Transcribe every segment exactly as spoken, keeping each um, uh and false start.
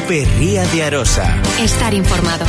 Cope Ría de Arosa. Estar informado.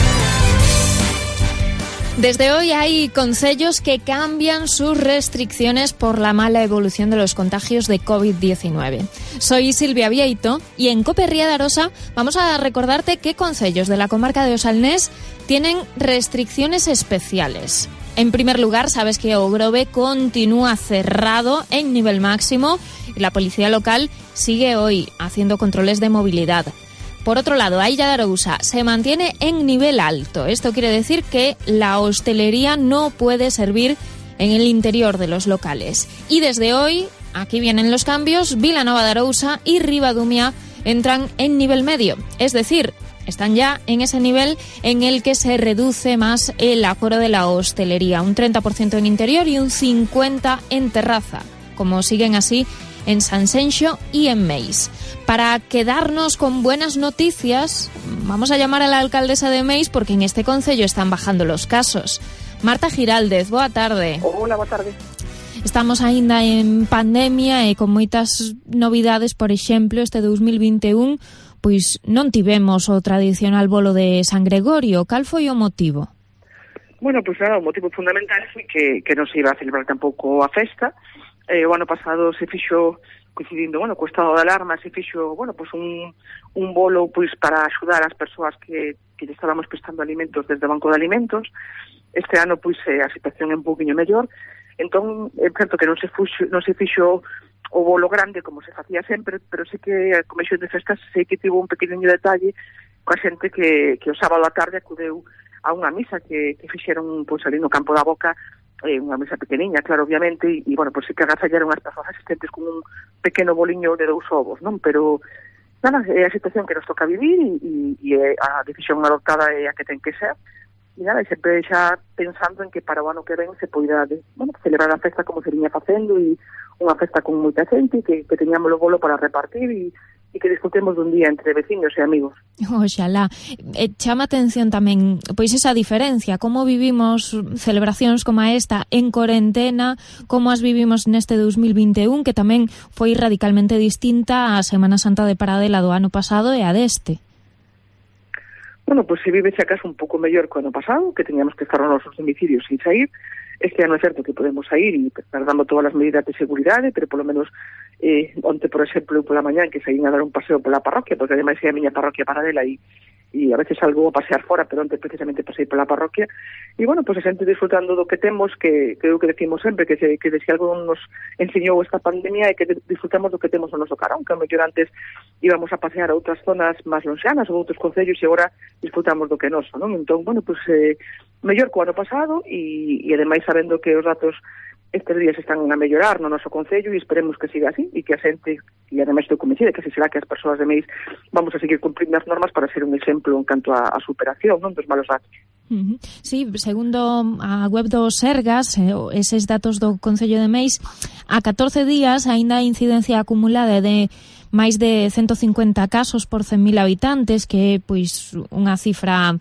Desde hoy hay concellos que cambian sus restricciones por la mala evolución de los contagios de covid diecinueve. Soy Silvia Vieito y en Cope Ría de Arosa vamos a recordarte qué concellos de la comarca de Osalnés tienen restricciones especiales. En primer lugar, sabes que O Grove continúa cerrado en nivel máximo y la policía local sigue hoy haciendo controles de movilidad. Por otro lado, Ailla de Arousa se mantiene en nivel alto. Esto quiere decir que la hostelería no puede servir en el interior de los locales. Y desde hoy, aquí vienen los cambios, Vilanova de Arousa y Ribadumia entran en nivel medio. Es decir, están ya en ese nivel en el que se reduce más el aforo de la hostelería. Un treinta por ciento en interior y un cincuenta por ciento en terraza. Como siguen así en Sanxenxo y en Meis. Para quedarnos con buenas noticias, vamos a llamar a la alcaldesa de Meis porque en este concello están bajando los casos. Marta Giraldez, boa tarde. Hola, boa tarde. Estamos aínda en pandemia e con moitas novidades, por exemplo, este dos mil vinte e un, pois non tivemos o tradicional bolo de San Gregorio. Cal foi o motivo? Bueno, pois pues, nada, o motivo fundamental foi que, que non se iba a celebrar tampouco a festa. Eh, o ano pasado se fixo, coincidindo, bueno, co estado de alarma, se fixo, bueno, pues un, un bolo, pois, para axudar as persoas que, que lle estábamos prestando alimentos desde o Banco de Alimentos. Este ano, pois, eh, a situación é un poquinho mellor. Entón, é certo que non se fixo, non se fixo o bolo grande como se facía sempre, pero sí que a Comisión de Festas sei que tivo un pequeniño detalle coa xente que, que o sábado á tarde acudeu a unha misa que, que fixeron, pois, ali no Campo da Boca, eh, unha mesa pequeniña, claro, obviamente, e, e bueno, pois sí que agasallaron as persoas asistentes con un pequeno boliño de dous ovos, non? Pero, nada, é a situación que nos toca vivir e, e, e a decisión adoptada é a que ten que ser. E nada, e sempre xa pensando en que para o ano que ven se poida, bueno, celebrar a festa como se viña facendo e unha festa con moita xente, que, que teñamos o bolo para repartir e e que disfrutemos dun día entre veciños e amigos. Oxalá. E chama atención tamén, pois esa diferencia, como vivimos celebracións como esta en corentena, como as vivimos neste dos mil vinte e un, que tamén foi radicalmente distinta á Semana Santa de Paradela do ano pasado e a deste. Bueno, pois pues, se vive se acaso un pouco mellor que o ano pasado, que teníamos que estar nos nosos domicilios sin sair. Este ano é certo que podemos sair e guardando todas as medidas de seguridade, pero polo menos eh, onte, por exemplo, pola mañán que saín a dar un paseo pola parroquia, porque ademais é a miña parroquia Paradela e, e a veces salgo a pasear fora, pero onte precisamente pasei pola parroquia e, bueno, pois pues, a xente disfrutando do que temos, que creo que decimos sempre, que se, que se algo nos enseñou esta pandemia é que disfrutamos do que temos no noso carón, que a mellor antes íbamos a pasear a outras zonas máis lonxanas ou outros concellos e agora disfrutamos do que noso, non? Entón, bueno, pois pues, eh, mellor que o ano pasado e, e ademais sabendo que os datos estes días están a mellorar no noso concello e esperemos que siga así e que a xente, e ademais estou convencida que así será, que as persoas de Meis vamos a seguir cumprindo as normas para ser un exemplo en canto a, a superación, non, dos malos datos. Uh-huh. Sí, segundo a web do Sergas, eses datos do Concello de Meis, a catorce días aínda a incidencia acumulada de máis de ciento cincuenta casos por cen mil habitantes, que é pois unha cifra,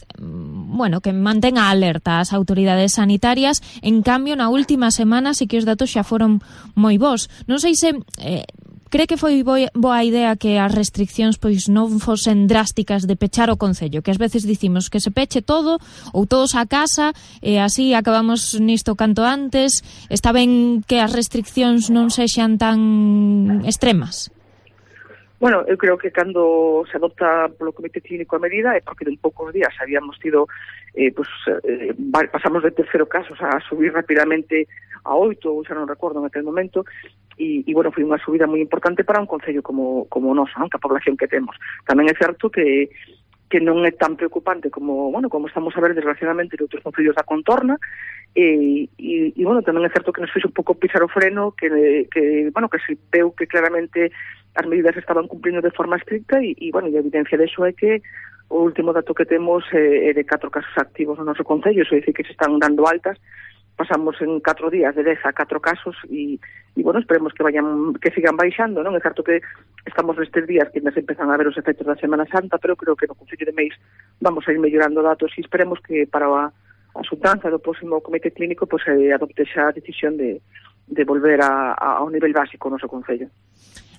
bueno, que mantén a alerta as autoridades sanitarias. En cambio, na última semana sí que os datos xa foron moi bons. Non sei se eh, cree que foi boa idea que as restriccións pois non fosen drásticas de pechar o concello, que ás veces dicimos que se peche todo ou todos a casa e así acabamos nisto canto antes. Está ben que as restriccións non sexan tan extremas? Bueno, eu creo que cando se adopta polo Comité Clínico a medida é porque en poucos días habíamos tido, eh, pues, eh, pasamos de terceiro casos a subir rapidamente a oito, ou xa non recordo en aquel momento, e, e bueno, foi unha subida moi importante para un concello como, como o noso, non? Que a población que temos. Tamén é certo que que non é tan preocupante como, bueno, como estamos a ver desgraciadamente de outros concellos da contorna, e, e, e bueno, tamén é certo que nos fixo un pouco pisar o freno, que, que bueno, que se veu que claramente as medidas estaban cumprindo de forma estricta e, e bueno, e a evidencia de eso é que o último dato que temos é, é de catro casos activos no noso concello, iso é dicir que se están dando altas, pasamos en catro días de dez a catro casos e, e bueno, esperemos que vayan, que sigan baixando, non? É certo que estamos nestes días que nos empezan a ver os efectos da Semana Santa, pero creo que no Concello de Meis vamos a ir mellorando datos e esperemos que para a, a xuntanza do próximo Comité Clínico pues, eh, adopte xa a decisión de, de volver a, a, ao nivel básico o noso Concello. Eh,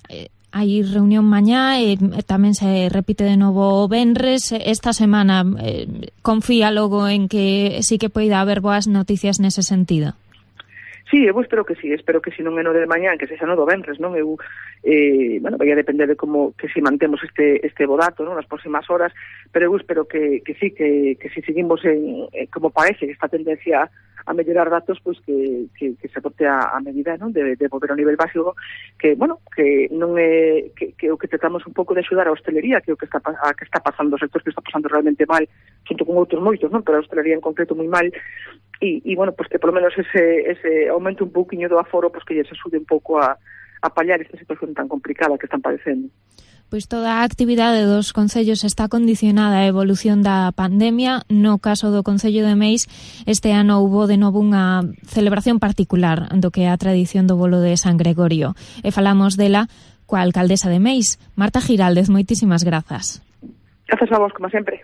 hai reunión mañá e tamén se repite de novo o venres. Esta semana eh, confía logo en que sí que poida haber boas noticias nese sentido. Sí, eu espero que sí, espero que si non é no de mañá, que sexa no do venres, non? Eu, eh, bueno, vai a depender de como que si mantemos este este bo dato, non, nas próximas horas, pero eu espero que, que sí, que, que si seguimos en, eh, como parece, esta tendencia a mellorar datos, pois pues que, que, que se adopte a, a medida, non, de, de volver ao nivel básico, que, bueno, que non é, que, que o que tratamos un pouco de axudar a hostelería, que o que está, a que está pasando, o sector que está pasando realmente mal, junto con outros moitos, non, pero a hostelería en concreto moi mal, e, e bueno, pues que polo menos ese, ese aumento un pouquiño do aforo, pues que lle se axude un pouco a, a pallar esta situación tan complicada que están padecendo. Pois toda a actividade dos concellos está condicionada á evolución da pandemia. No caso do Concello de Meis, este ano houbo de novo unha celebración particular do que é a tradición do bolo de San Gregorio. E falamos dela coa alcaldesa de Meis, Marta Giraldez. Moitísimas grazas. Grazas a vos, como sempre.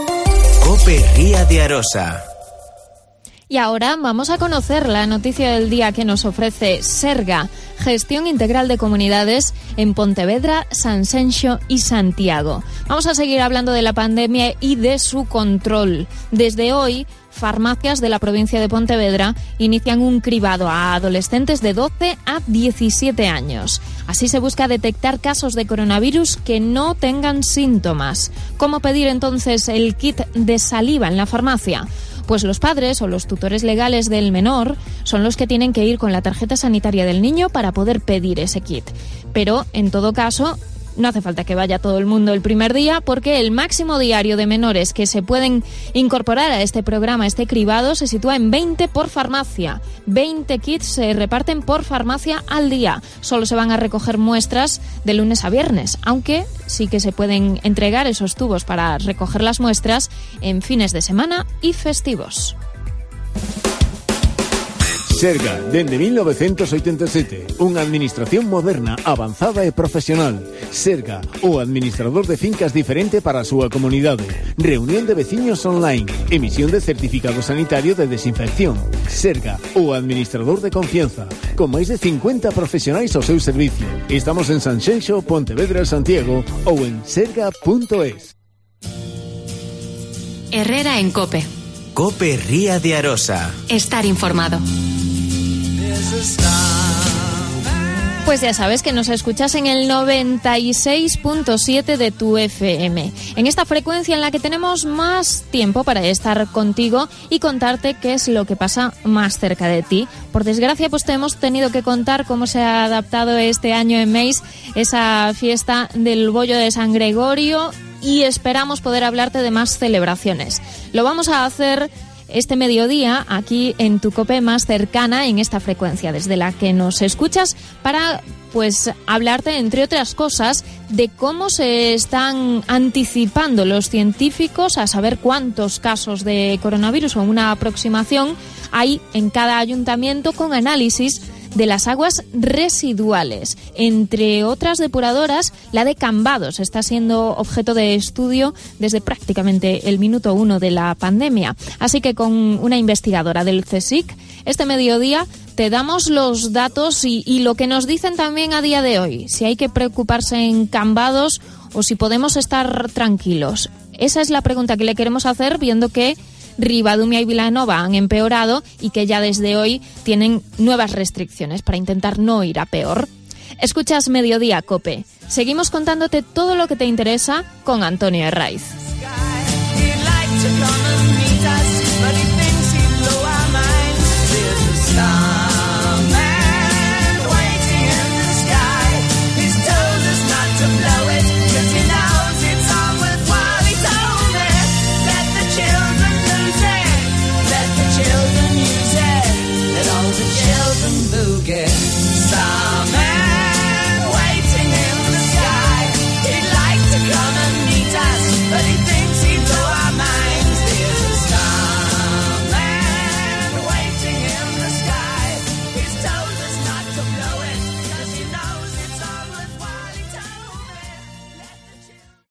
COPE Ría de Arosa. Y ahora vamos a conocer la noticia del día que nos ofrece Serga, Gestión Integral de Comunidades en Pontevedra, Sanxenxo y Santiago. Vamos a seguir hablando de la pandemia y de su control. Desde hoy, farmacias de la provincia de Pontevedra inician un cribado a adolescentes de doce a diecisiete años. Así se busca detectar casos de coronavirus que no tengan síntomas. ¿Cómo pedir entonces el kit de saliva en la farmacia? Pues los padres o los tutores legales del menor son los que tienen que ir con la tarjeta sanitaria del niño para poder pedir ese kit. Pero, en todo caso, no hace falta que vaya todo el mundo el primer día, porque el máximo diario de menores que se pueden incorporar a este programa, este cribado, se sitúa en veinte por farmacia. veinte kits se reparten por farmacia al día. Solo se van a recoger muestras de lunes a viernes, aunque sí que se pueden entregar esos tubos para recoger las muestras en fines de semana y festivos. Serga, dende mil novecientos oitenta e sete, unha administración moderna, avanzada e profesional. Serga, o administrador de fincas diferente para a súa comunidade. Reunión de veciños online. Emisión de certificado sanitario de desinfección. Serga, o administrador de confianza. Con máis de cincuenta profesionais ao seu servicio. Estamos en Sanxenxo, Pontevedra, Santiago ou en serga punto es. Herrera en COPE. COPE Ría de Arosa. Estar informado. Pues ya sabes que nos escuchas en el noventa y seis punto siete de tu F M, en esta frecuencia en la que tenemos más tiempo para estar contigo y contarte qué es lo que pasa más cerca de ti. Por desgracia, pues te hemos tenido que contar cómo se ha adaptado este año en Meis esa fiesta del bollo de San Gregorio, y esperamos poder hablarte de más celebraciones. Lo vamos a hacer este mediodía aquí en tu COPE más cercana, en esta frecuencia desde la que nos escuchas, para pues hablarte, entre otras cosas, de cómo se están anticipando los científicos a saber cuántos casos de coronavirus, o una aproximación, hay en cada ayuntamiento, con análisis de las aguas residuales. Entre otras depuradoras, la de Cambados está siendo objeto de estudio desde prácticamente el minuto uno de la pandemia. Así que con una investigadora del CSIC, este mediodía te damos los datos y, y lo que nos dicen también a día de hoy, si hay que preocuparse en Cambados o si podemos estar tranquilos. Esa es la pregunta que le queremos hacer, viendo que Ribadumia y Vilanova han empeorado y que ya desde hoy tienen nuevas restricciones para intentar no ir a peor. Escuchas Mediodía COPE. Seguimos contándote todo lo que te interesa con Antonio Herraiz.